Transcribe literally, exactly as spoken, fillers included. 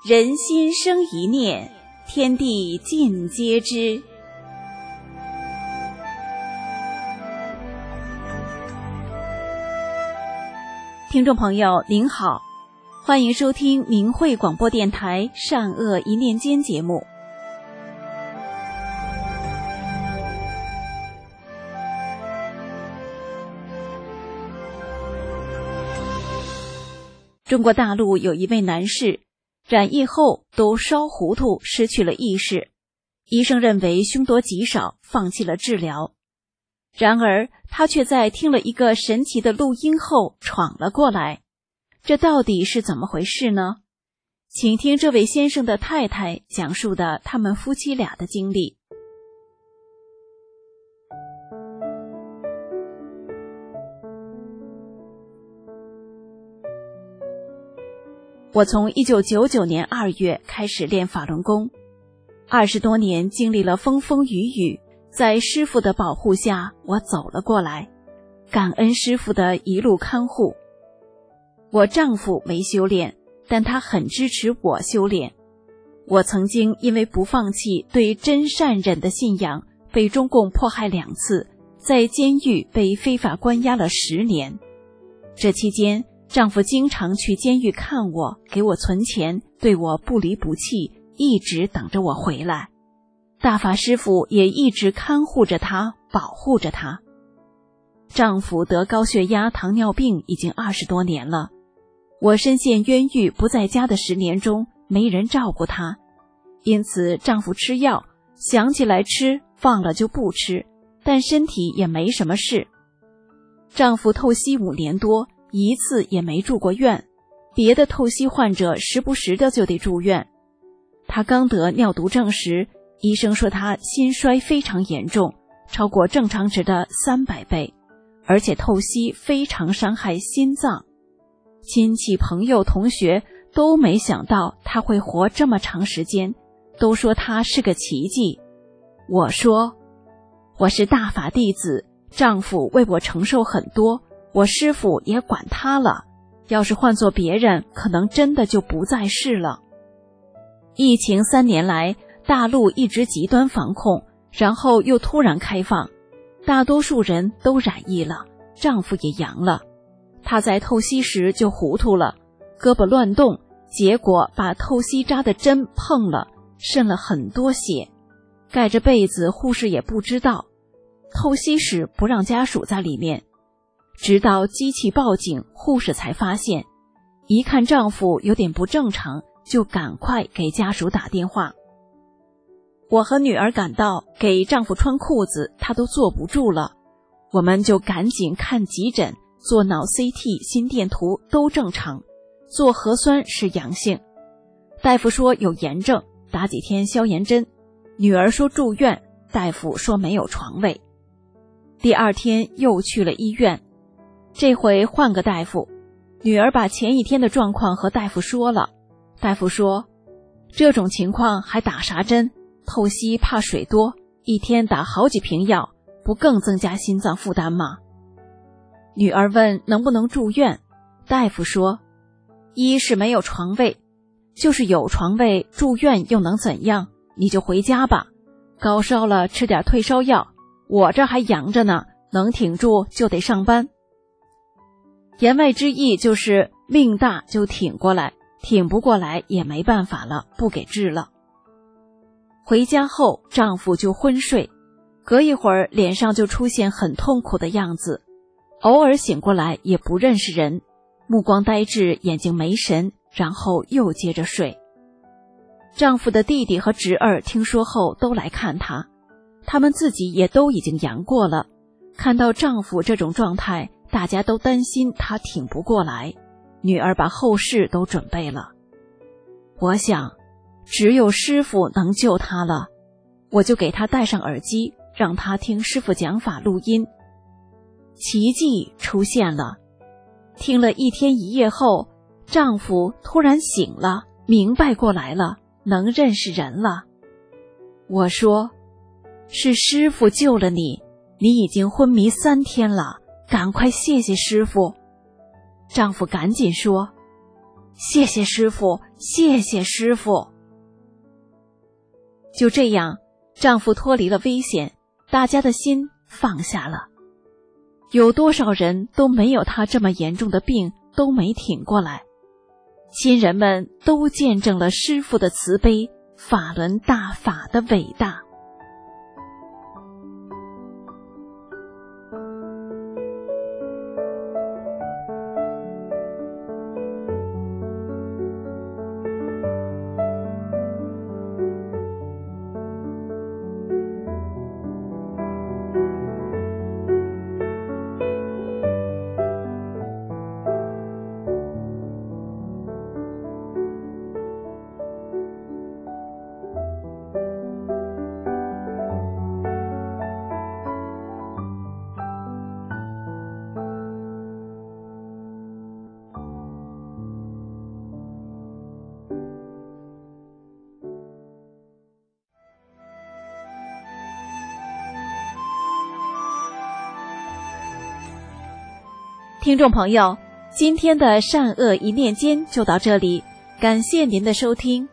人心生一念，天地尽皆知。听众朋友您好，欢迎收听明慧广播电台善恶一念间节目。中国大陆有一位男士染疫后都烧糊涂，失去了意识，医生认为凶多吉少，放弃了治疗。然而他却在听了一个神奇的录音后闯了过来，这到底是怎么回事呢？请听这位先生的太太讲述的他们夫妻俩的经历。我从一九九九年二月开始练法轮功，二十多年经历了风风雨雨，在师父的保护下，我走了过来，感恩师父的一路看护。我丈夫没修炼，但他很支持我修炼。我曾经因为不放弃对真善忍的信仰，被中共迫害两次，在监狱被非法关押了十年。这期间丈夫经常去监狱看我，给我存钱，对我不离不弃，一直等着我回来。大法师父也一直看护着他，保护着他。丈夫得高血压、糖尿病已经二十多年了，我深陷冤狱不在家的十年中，没人照顾他，因此丈夫吃药，想起来吃，忘了就不吃，但身体也没什么事。丈夫透析五年多，一次也没住过院，别的透析患者时不时的就得住院。他刚得尿毒症时，医生说他心衰非常严重，超过正常值的三百倍，而且透析非常伤害心脏。亲戚朋友同学都没想到他会活这么长时间，都说他是个奇迹。我说，我是大法弟子，丈夫为我承受很多，我师父也管他了，要是换做别人，可能真的就不在世了。疫情三年来，大陆一直极端防控，然后又突然开放，大多数人都染疫了，丈夫也阳了。他在透析时就糊涂了，胳膊乱动，结果把透析扎的针碰了，渗了很多血。盖着被子，护士也不知道，透析时不让家属在里面。直到机器报警，护士才发现，一看丈夫有点不正常，就赶快给家属打电话。我和女儿赶到，给丈夫穿裤子，他都坐不住了，我们就赶紧看急诊，做脑 C T、心电图都正常，做核酸是阳性。大夫说有炎症，打几天消炎针。女儿说住院，大夫说没有床位。第二天又去了医院，这回换个大夫，女儿把前一天的状况和大夫说了。大夫说，这种情况还打啥针？透析怕水多，一天打好几瓶药，不更增加心脏负担吗？女儿问能不能住院，大夫说，一是没有床位，就是有床位，住院又能怎样？你就回家吧，高烧了吃点退烧药，我这还阳着呢，能挺住就得上班。言外之意就是命大就挺过来，挺不过来也没办法了，不给治了。回家后丈夫就昏睡，隔一会儿脸上就出现很痛苦的样子，偶尔醒过来也不认识人，目光呆滞，眼睛没神，然后又接着睡。丈夫的弟弟和侄儿听说后都来看他，他们自己也都已经阳过了，看到丈夫这种状态，大家都担心他挺不过来，女儿把后事都准备了。我想只有师父能救他了，我就给他戴上耳机，让他听师父讲法录音。奇迹出现了，听了一天一夜后，丈夫突然醒了，明白过来了，能认识人了。我说，是师父救了你，你已经昏迷三天了，赶快谢谢师父。丈夫赶紧说，谢谢师父， 谢谢师傅。就这样，丈夫脱离了危险，大家的心放下了。有多少人都没有他这么严重的病，都没挺过来。亲人们都见证了师父的慈悲，法轮大法的伟大。听众朋友，今天的善恶一念间就到这里，感谢您的收听。